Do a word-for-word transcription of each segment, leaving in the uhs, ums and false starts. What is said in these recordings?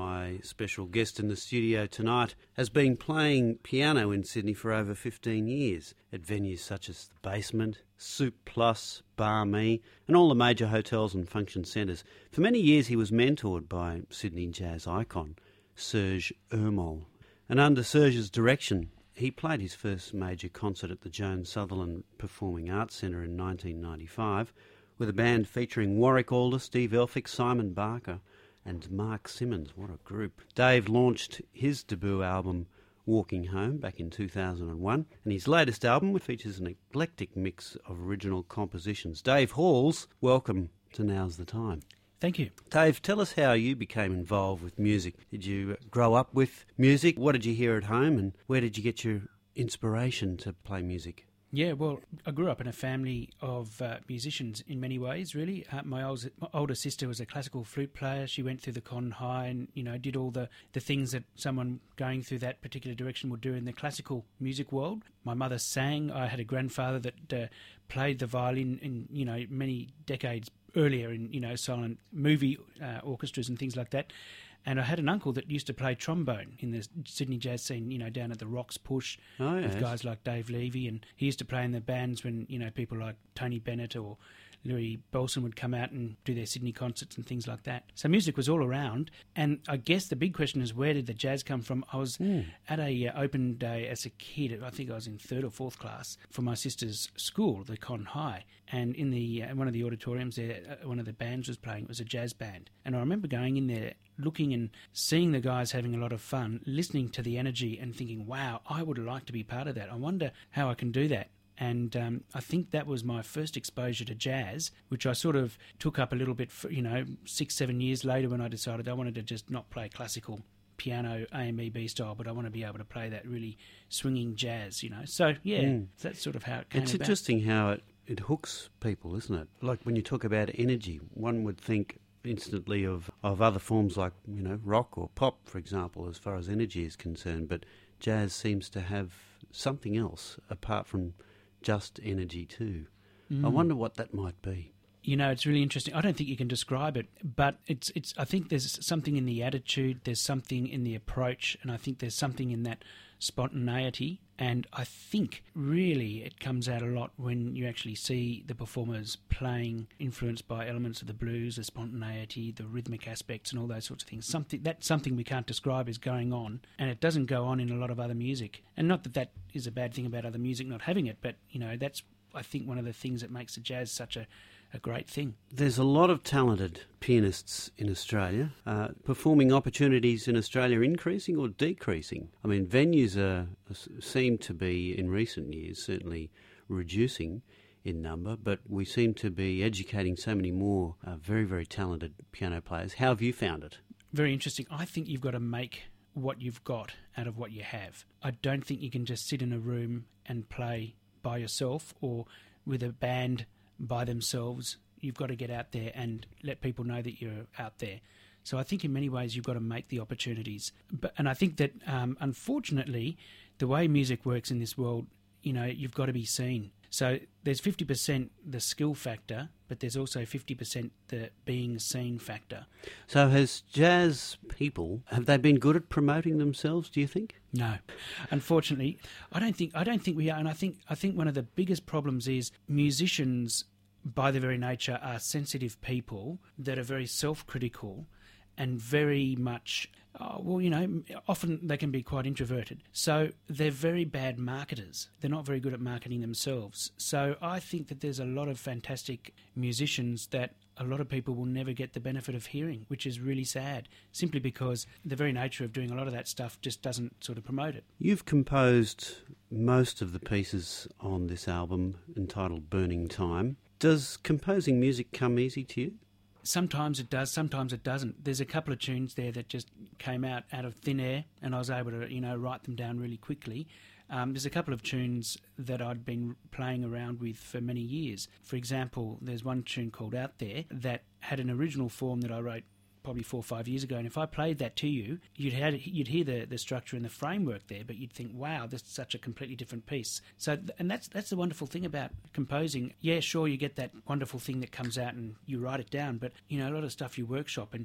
my special guest in the studio tonight, has been playing piano in Sydney for over fifteen years at venues such as The Basement, Soup Plus, Bar Me, and all the major hotels and function centres. For many years he was mentored by Sydney jazz icon Serge Ermol. And under Serge's direction, he played his first major concert at the Joan Sutherland Performing Arts Centre in nineteen ninety-five with a band featuring Warwick Alder, Steve Elphick, Simon Barker and Mark Simmons. What a group. Dave launched his debut album Walking Home back in two thousand one, and his latest album, which features an eclectic mix of original compositions. Dave Halls, welcome to Now's the Time. Thank you. Dave, tell us how you became involved with music. Did you grow up with music? What did you hear at home, and where did you get your inspiration to play music? Yeah, well, I grew up in a family of uh, musicians in many ways, really. Uh, my, old, my older sister was a classical flute player. She went through the Con High and, you know, did all the, the things that someone going through that particular direction would do in the classical music world. My mother sang. I had a grandfather that uh, played the violin in, you know, many decades earlier in, you know, silent movie uh, orchestras and things like that. And I had an uncle that used to play trombone in the Sydney jazz scene, you know, down at the Rocks Push oh, yes. with guys like Dave Levy. And he used to play in the bands when, you know, people like Tony Bennett or Louis Belson would come out and do their Sydney concerts and things like that. So music was all around. And I guess the big question is, where did the jazz come from? I was mm. at a uh, open day as a kid. I think I was in third or fourth class for my sister's school, the Con High. And in the uh, one of the auditoriums there, uh, one of the bands was playing. It was a jazz band. And I remember going in there, looking and seeing the guys having a lot of fun, listening to the energy and thinking, wow, I would like to be part of that. I wonder how I can do that. And um, I think that was my first exposure to jazz, which I sort of took up a little bit, for, you know, six, seven years later when I decided I wanted to just not play classical piano A M E B style, but I want to be able to play that really swinging jazz, you know. So, yeah, mm. that's sort of how it came It's about. interesting how it, it hooks people, isn't it? Like when you talk about energy, one would think instantly of, of other forms like, you know, rock or pop, for example, as far as energy is concerned, but jazz seems to have something else apart from just energy too. Mm. I wonder what that might be. You know, it's really interesting. I don't think you can describe it, but it's it's. I think there's something in the attitude, there's something in the approach, and I think there's something in that spontaneity. And I think really it comes out a lot when you actually see the performers playing, influenced by elements of the blues, the spontaneity, the rhythmic aspects and all those sorts of things. Something That's something we can't describe is going on, and it doesn't go on in a lot of other music. And not that that is a bad thing about other music not having it, but, you know, that's, I think, one of the things that makes the jazz such a a great thing. There's a lot of talented pianists in Australia. Uh, performing opportunities in Australia increasing or decreasing? I mean, venues are, seem to be, in recent years, certainly reducing in number, but we seem to be educating so many more uh, very, very talented piano players. How have you found it? Very interesting. I think you've got to make what you've got out of what you have. I don't think you can just sit in a room and play by yourself or with a band by themselves. You've got to get out there and let people know that you're out there. So I think in many ways you've got to make the opportunities. But and I think that um, unfortunately the way music works in this world, you know, you've got to be seen. So there's fifty percent the skill factor, but there's also fifty percent the being seen factor. So has jazz people, have they been good at promoting themselves, do you think? No. Unfortunately, I don't think I don't think we are, and I think I think one of the biggest problems is musicians by their very nature are sensitive people that are very self-critical and very much Uh, well, you know, often they can be quite introverted. So they're very bad marketers. They're not very good at marketing themselves. So I think that there's a lot of fantastic musicians that a lot of people will never get the benefit of hearing, which is really sad, simply because the very nature of doing a lot of that stuff just doesn't sort of promote it. You've composed most of the pieces on this album entitled Burning Time. Does composing music come easy to you? Sometimes it does, sometimes it doesn't. There's a couple of tunes there that just came out out of thin air, and I was able to, you know, write them down really quickly. Um, there's a couple of tunes that I'd been playing around with for many years. For example, there's one tune called Out There that had an original form that I wrote probably four or five years ago, and if I played that to you, you'd had, you'd hear the, the structure and the framework there, but you'd think, wow, this is such a completely different piece. So, and that's that's the wonderful thing about composing. Yeah, sure, you get that wonderful thing that comes out and you write it down, but, you know, a lot of stuff you workshop, and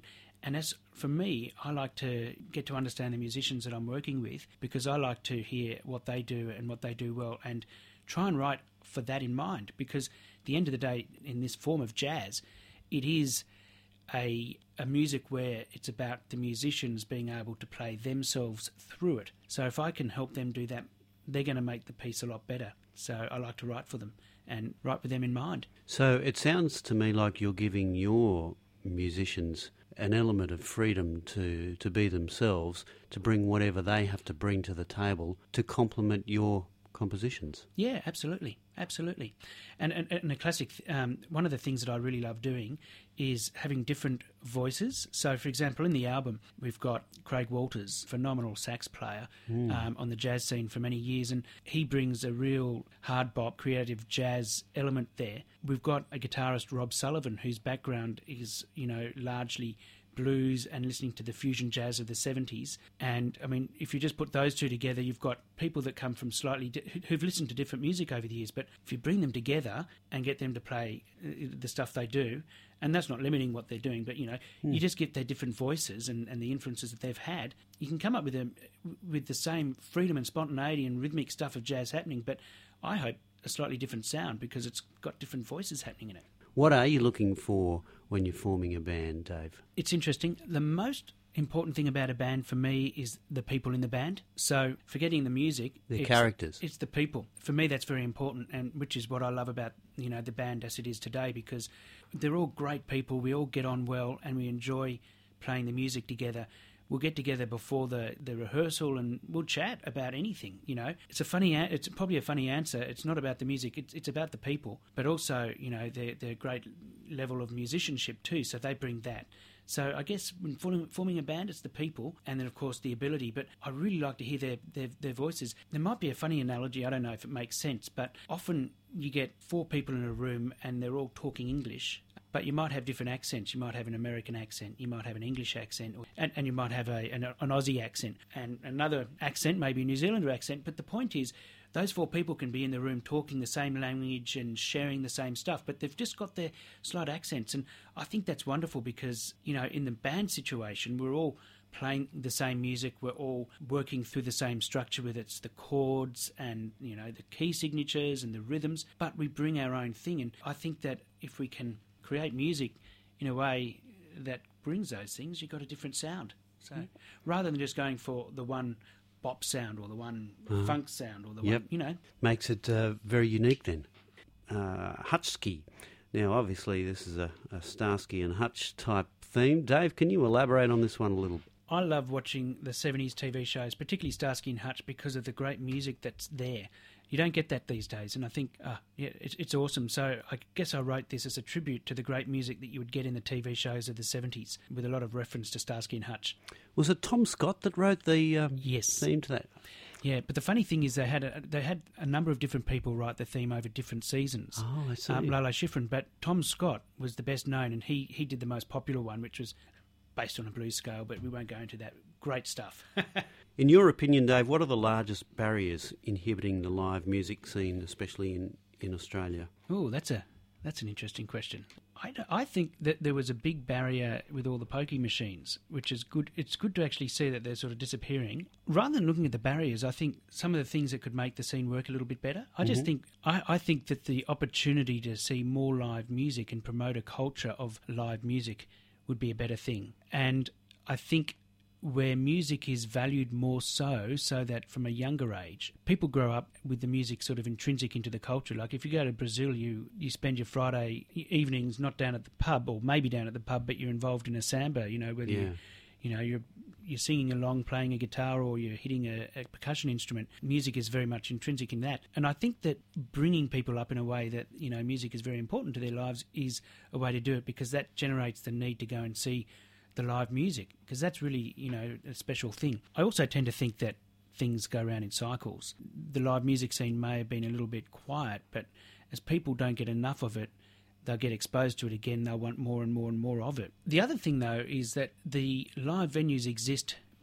And as for me, I like to get to understand the musicians that I'm working with, because I like to hear what they do and what they do well, and try and write for that in mind. Because at the end of the day, in this form of jazz, it is a a music where it's about the musicians being able to play themselves through it. So if I can help them do that, they're going to make the piece a lot better. So I like to write for them and write with them in mind. So it sounds to me like you're giving your musicians an element of freedom to, to be themselves, to bring whatever they have to bring to the table to complement your compositions. Yeah, absolutely, absolutely. And and, and a classic, um, one of the things that I really love doing is having different voices. So, for example, in the album, we've got Craig Walters, phenomenal sax player mm. um, on the jazz scene for many years, and he brings a real hard bop, creative jazz element there. We've got a guitarist, Rob Sullivan, whose background is, you know, largely blues and listening to the fusion jazz of the seventies. And I mean, if you just put those two together, you've got people that come from slightly di- who've listened to different music over the years, but if you bring them together and get them to play the stuff they do, and that's not limiting what they're doing, but you know, mm. you just get their different voices and, and the influences that they've had, you can come up with a, with the same freedom and spontaneity and rhythmic stuff of jazz happening, but I hope a slightly different sound because it's got different voices happening in it. What are you looking for when you're forming a band, Dave? It's interesting. The most important thing about a band for me is the people in the band. So forgetting the music, the it's, characters. It's the people. For me, that's very important, and which is what I love about, you know, the band as it is today, because they're all great people. We all get on well, and we enjoy playing the music together. We'll get together before the, the rehearsal and we'll chat about anything, you know. It's a funny, it's probably a funny answer. It's not about the music, it's, it's about the people. But also, you know, they're, they're a great level of musicianship too, so they bring that. So I guess when forming, forming a band, it's the people and then, of course, the ability. But I really like to hear their, their, their voices. There might be a funny analogy, I don't know if it makes sense, but often you get four people in a room and they're all talking English. But you might have different accents. You might have an American accent. You might have an English accent. Or, and, and you might have a, an, an Aussie accent. And another accent, maybe a New Zealander accent. But the point is, those four people can be in the room talking the same language and sharing the same stuff, but they've just got their slight accents. And I think that's wonderful because, you know, in the band situation, we're all playing the same music. We're all working through the same structure with it's the chords and, you know, the key signatures and the rhythms. But we bring our own thing. And I think that if we can create music in a way that brings those things, you've got a different sound. So mm. rather than just going for the one bop sound or the one uh, funk sound or the yep. one, you know. Makes it uh, very unique then. Uh, Hutchski. Now, obviously, this is a, a Starsky and Hutch type theme. Dave, can you elaborate on this one a little? I love watching the seventies T V shows, particularly Starsky and Hutch, because of the great music that's there. You don't get that these days, and I think, uh, yeah, it's, it's awesome. So I guess I wrote this as a tribute to the great music that you would get in the T V shows of the seventies, with a lot of reference to Starsky and Hutch. Was it Tom Scott that wrote the um, yes. theme to that? Yeah, but the funny thing is they had a, they had a number of different people write the theme over different seasons. Oh, I see. Um, Lalo Schifrin, but Tom Scott was the best known, and he, he did the most popular one, which was based on a blues scale, but we won't go into that. Great stuff. In your opinion, Dave, what are the largest barriers inhibiting the live music scene, especially in, in Australia? Oh, that's a that's an interesting question. I, I think that there was a big barrier with all the pokie machines, which is good. It's good to actually see that they're sort of disappearing. Rather than looking at the barriers, I think some of the things that could make the scene work a little bit better. I just mm-hmm. think I, I think that the opportunity to see more live music and promote a culture of live music would be a better thing. And I think where music is valued more so, so that from a younger age, people grow up with the music sort of intrinsic into the culture. Like if you go to Brazil, you, you spend your Friday evenings not down at the pub, or maybe down at the pub, but you're involved in a samba, you know, whether yeah. you, you know, you're you're singing along, playing a guitar, or you're hitting a, a percussion instrument. Music is very much intrinsic in that. And I think that bringing people up in a way that, you know, music is very important to their lives is a way to do it, because that generates the need to go and see the live music, because that's really, you know, a special thing. I also tend to think that things go around in cycles. The live music scene may have been a little bit quiet, but as people don't get enough of it, they'll get exposed to it again. They'll want more and more and more of it. The other thing, though, is that the live venues exist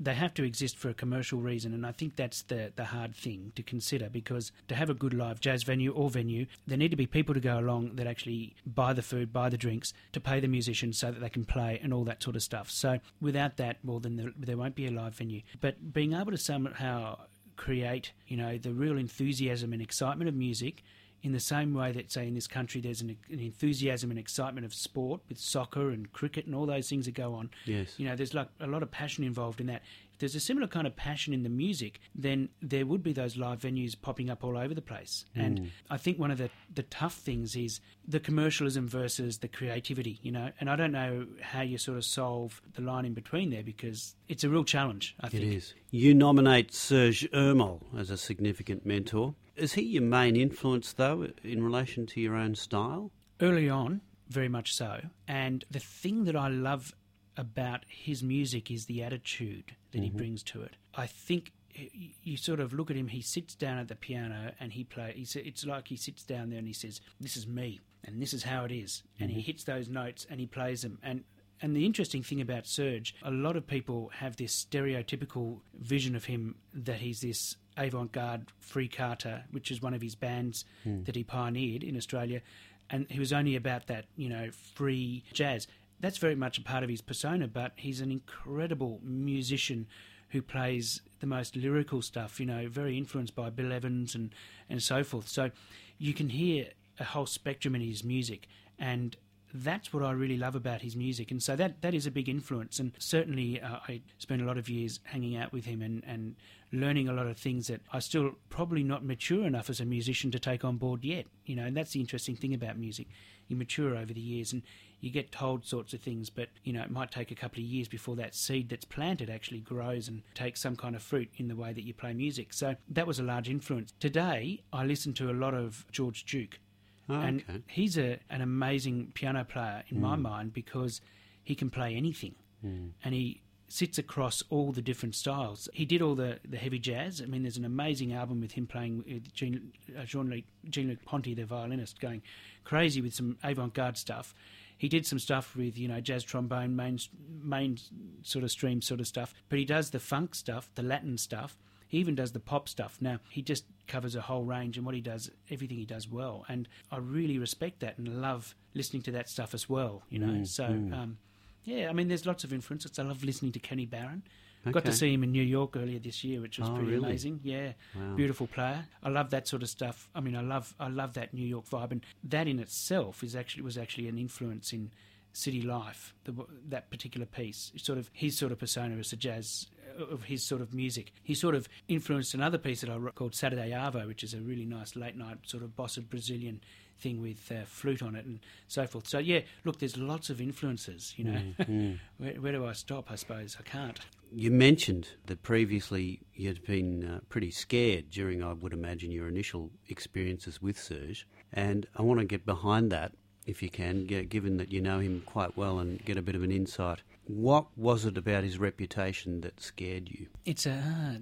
they have to exist for a commercial reason, and I think that's the, the hard thing to consider, because to have a good live jazz venue or venue, there need to be people to go along that actually buy the food, buy the drinks, to pay the musicians so that they can play and all that sort of stuff. So without that, well, then there, there won't be a live venue. But being able to somehow create, you know, the real enthusiasm and excitement of music, in the same way that, say, in this country there's an, an enthusiasm and excitement of sport with soccer and cricket and all those things that go on. Yes. You know, there's like a lot of passion involved in that. If there's a similar kind of passion in the music, then there would be those live venues popping up all over the place. Mm. And I think one of the, the tough things is the commercialism versus the creativity, you know. And I don't know how you sort of solve the line in between there, because it's a real challenge, I think. It is. You nominate Serge Ermol as a significant mentor. Is he your main influence, though, in relation to your own style? Early on, very much so. And the thing that I love about his music is the attitude that mm-hmm. he brings to it. I think you sort of look at him, he sits down at the piano and he plays. It's like he sits down there and he says, "This is me, and this is how it is." And mm-hmm. he hits those notes and he plays them. And And the interesting thing about Serge, a lot of people have this stereotypical vision of him that he's this avant-garde free carter, which is one of his bands mm. that he pioneered in Australia, and he was only about that, you know, free jazz. That's very much a part of his persona, but he's an incredible musician who plays the most lyrical stuff, you know, very influenced by Bill Evans and, and so forth. So you can hear a whole spectrum in his music, and that's what I really love about his music. And so that, that is a big influence. And certainly uh, I spent a lot of years hanging out with him and, and learning a lot of things that I still probably not mature enough as a musician to take on board yet. You know, and that's the interesting thing about music. You mature over the years and you get told sorts of things, but, you know, it might take a couple of years before that seed that's planted actually grows and takes some kind of fruit in the way that you play music. So that was a large influence. Today, I listen to a lot of George Duke. Oh, and okay. he's a, an amazing piano player in mm. my mind, because he can play anything mm. and he sits across all the different styles. He did all the, the heavy jazz. I mean, there's an amazing album with him playing with Jean, uh, Jean-Luc, Jean-Luc Ponty, the violinist, going crazy with some avant-garde stuff. He did some stuff with, you know, jazz trombone, main, main sort of stream sort of stuff. But he does the funk stuff, the Latin stuff. He even does the pop stuff. Now, he just covers a whole range, and what he does, everything he does well. And I really respect that and love listening to that stuff as well, you know. Mm, so, mm. Um, yeah, I mean, there's lots of influences. I love listening to Kenny Barron. Okay. Got to see him in New York earlier this year, which was oh, pretty really? amazing. Yeah, wow. Beautiful player. I love that sort of stuff. I mean, I love I love that New York vibe, and that in itself is actually was actually an influence in City Life, the, that particular piece. Sort of his sort of persona as a jazz, of his sort of music. He sort of influenced another piece that I wrote called Saturday Avo, which is a really nice late night sort of bossa Brazilian thing with uh, flute on it and so forth. So yeah, look, there's lots of influences, you know. Mm-hmm. where, where do I stop? I suppose I can't. You mentioned that previously you'd been uh, pretty scared during, I would imagine, your initial experiences with Serge, and I want to get behind that, if you can, given that you know him quite well, and get a bit of an insight. What was it about his reputation that scared you? It's a,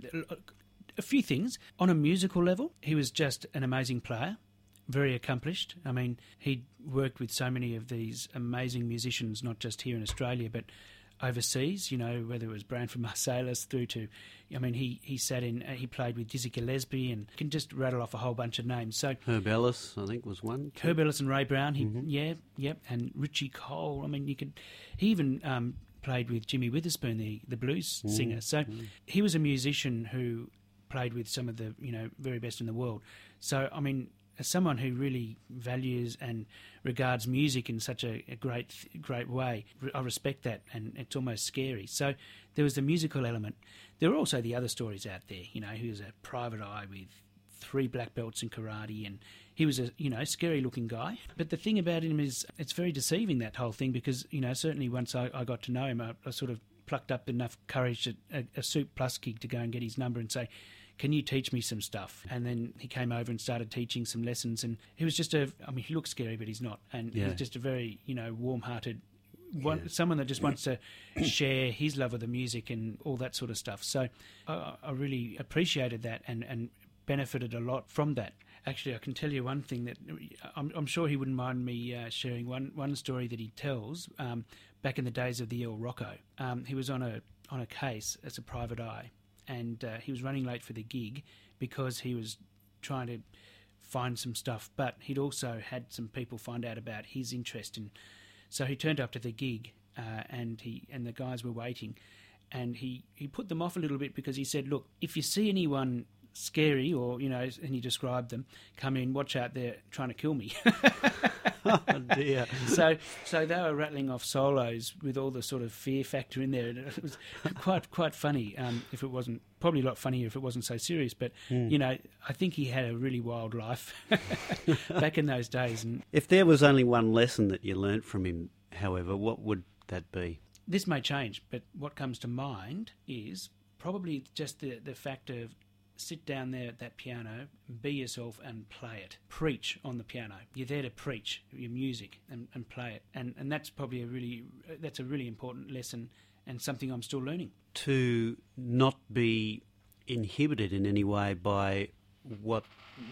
a few things. On a musical level, he was just an amazing player, very accomplished. I mean, he worked with so many of these amazing musicians, not just here in Australia, but overseas, you know, whether it was Branford Marsalis through to, I mean, he, he sat in, uh, he played with Dizzy Gillespie and can just rattle off a whole bunch of names. So Herb Ellis, I think, was one. Herb Ellis and Ray Brown, he, mm-hmm. yeah, yep, and Richie Cole. I mean, you could, he even um, played with Jimmy Witherspoon, the, the blues mm-hmm. singer. So mm-hmm. he was a musician who played with some of the, you know, very best in the world. So, I mean, as someone who really values and regards music in such a, a great great way, I respect that, and it's almost scary. So there was the musical element. There were also the other stories out there. You know, he was a private eye with three black belts in karate, and he was a, you know, scary-looking guy. But the thing about him is it's very deceiving, that whole thing, because, you know, certainly once I, I got to know him, I, I sort of plucked up enough courage at a, a Soup Plus gig to go and get his number and say, can you teach me some stuff? And then he came over and started teaching some lessons, and he was just a, I mean, he looks scary, but he's not. And yeah. he's just a very, you know, warm-hearted, one, yeah. someone that just wants to share his love of the music and all that sort of stuff. So I, I really appreciated that and, and benefited a lot from that. Actually, I can tell you one thing that I'm, I'm sure he wouldn't mind me uh, sharing. One one story that he tells um, back in the days of the El Rocco. Um, he was on a on a case as a private eye, and uh, he was running late for the gig because he was trying to find some stuff, but he'd also had some people find out about his interest in. So he turned up to the gig, uh, and he and the guys were waiting, and he, he put them off a little bit because he said, "Look, if you see anyone scary, or you know," and he described them, "come in, watch out, they're trying to kill me." Oh dear! So, so they were rattling off solos with all the sort of fear factor in there. It was quite, quite funny. Um, if it wasn't, probably a lot funnier if it wasn't so serious. But mm. you know, I think he had a really wild life back in those days. And if there was only one lesson that you learnt from him, however, what would that be? This may change, but what comes to mind is probably just the the fact of sit down there at that piano, be yourself and play it. Preach on the piano. You're there to preach your music and, and play it. And and that's probably a really that's a really important lesson and something I'm still learning. To not be inhibited in any way by what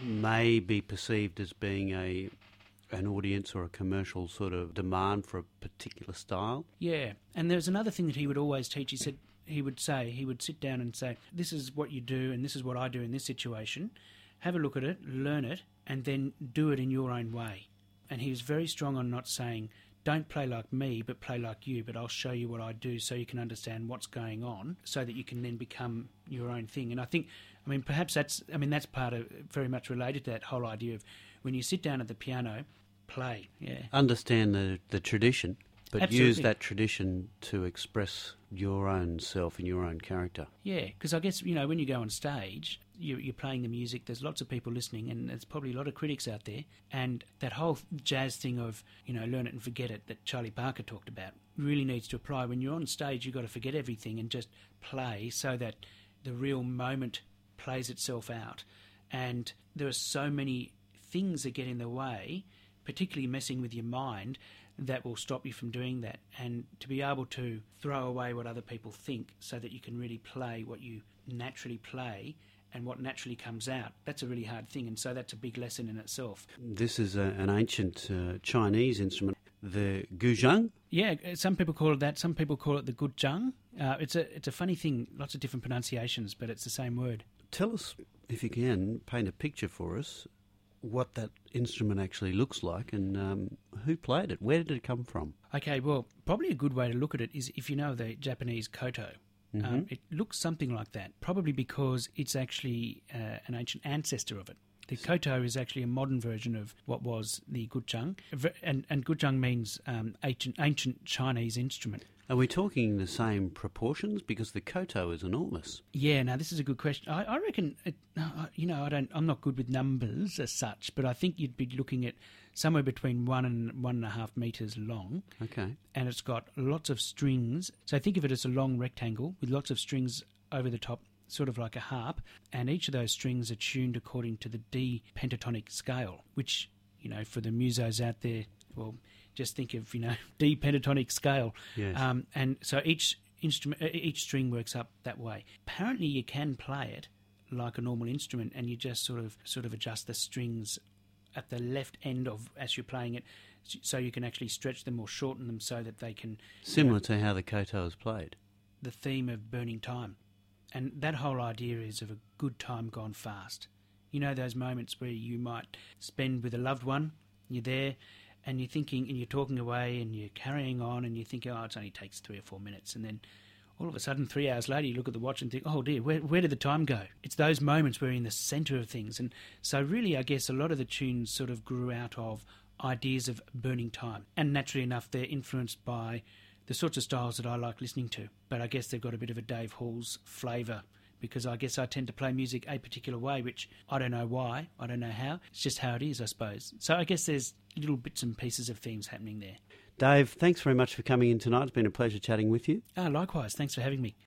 may be perceived as being a an audience or a commercial sort of demand for a particular style. Yeah. And there's another thing that he would always teach. He said, He would say, he would sit down and say, this is what you do and this is what I do in this situation. Have a look at it, learn it, and then do it in your own way. And he was very strong on not saying, don't play like me, but play like you, but I'll show you what I do so you can understand what's going on so that you can then become your own thing. And I think, I mean, perhaps that's, I mean, that's part of, very much related to that whole idea of when you sit down at the piano, play, yeah. Understand the, the tradition. But Absolutely. Use that tradition to express your own self and your own character. Yeah, because I guess, you know, when you go on stage, you're, you're playing the music, there's lots of people listening, and there's probably a lot of critics out there. And that whole jazz thing of, you know, learn it and forget it that Charlie Parker talked about really needs to apply. When you're on stage, you've got to forget everything and just play so that the real moment plays itself out. And there are so many things that get in the way, particularly messing with your mind, that will stop you from doing that. And to be able to throw away what other people think so that you can really play what you naturally play and what naturally comes out, that's a really hard thing. And so that's a big lesson in itself. This is a, an ancient uh, Chinese instrument, the guzheng. Yeah, some people call it that. Some people call it the guzheng. Uh, it's a it's a funny thing, lots of different pronunciations, but it's the same word. Tell us, if you can, paint a picture for us, what that instrument actually looks like and um, who played it. Where did it come from? Okay, well, probably a good way to look at it is if you know the Japanese koto. Mm-hmm. Um, it looks something like that, probably because it's actually uh, an ancient ancestor of it. The koto is actually a modern version of what was the guzheng, and, and guzheng means um, ancient, ancient Chinese instrument. Are we talking the same proportions? Because the koto is enormous. Yeah, now this is a good question. I, I reckon, it, you know, I don't. I'm not good with numbers as such, but I think you'd be looking at somewhere between one and one and a half metres long. Okay. And it's got lots of strings. So think of it as a long rectangle with lots of strings over the top, sort of like a harp. And each of those strings are tuned according to the D pentatonic scale, which, you know, for the musos out there, well, just think of, you know, D pentatonic scale. Yes. Um, and so each instrument, each string works up that way. Apparently you can play it like a normal instrument and you just sort of sort of adjust the strings at the left end of as you're playing it so you can actually stretch them or shorten them so that they can... Similar you know, to how the koto is played. The theme of burning time. And that whole idea is of a good time gone fast. You know those moments where you might spend with a loved one, you're there, and you're thinking, and you're talking away, and you're carrying on, and you think, oh, it only takes three or four minutes, and then all of a sudden, three hours later, you look at the watch and think, oh dear, where, where did the time go? It's those moments where you're in the centre of things. And so really, I guess a lot of the tunes sort of grew out of ideas of burning time. And naturally enough, they're influenced by the sorts of styles that I like listening to. But I guess they've got a bit of a Dave Hall's flavour, because I guess I tend to play music a particular way, which I don't know why, I don't know how. It's just how it is, I suppose. So I guess there's little bits and pieces of themes happening there. Dave, thanks very much for coming in tonight. It's been a pleasure chatting with you. Ah, likewise. Thanks for having me.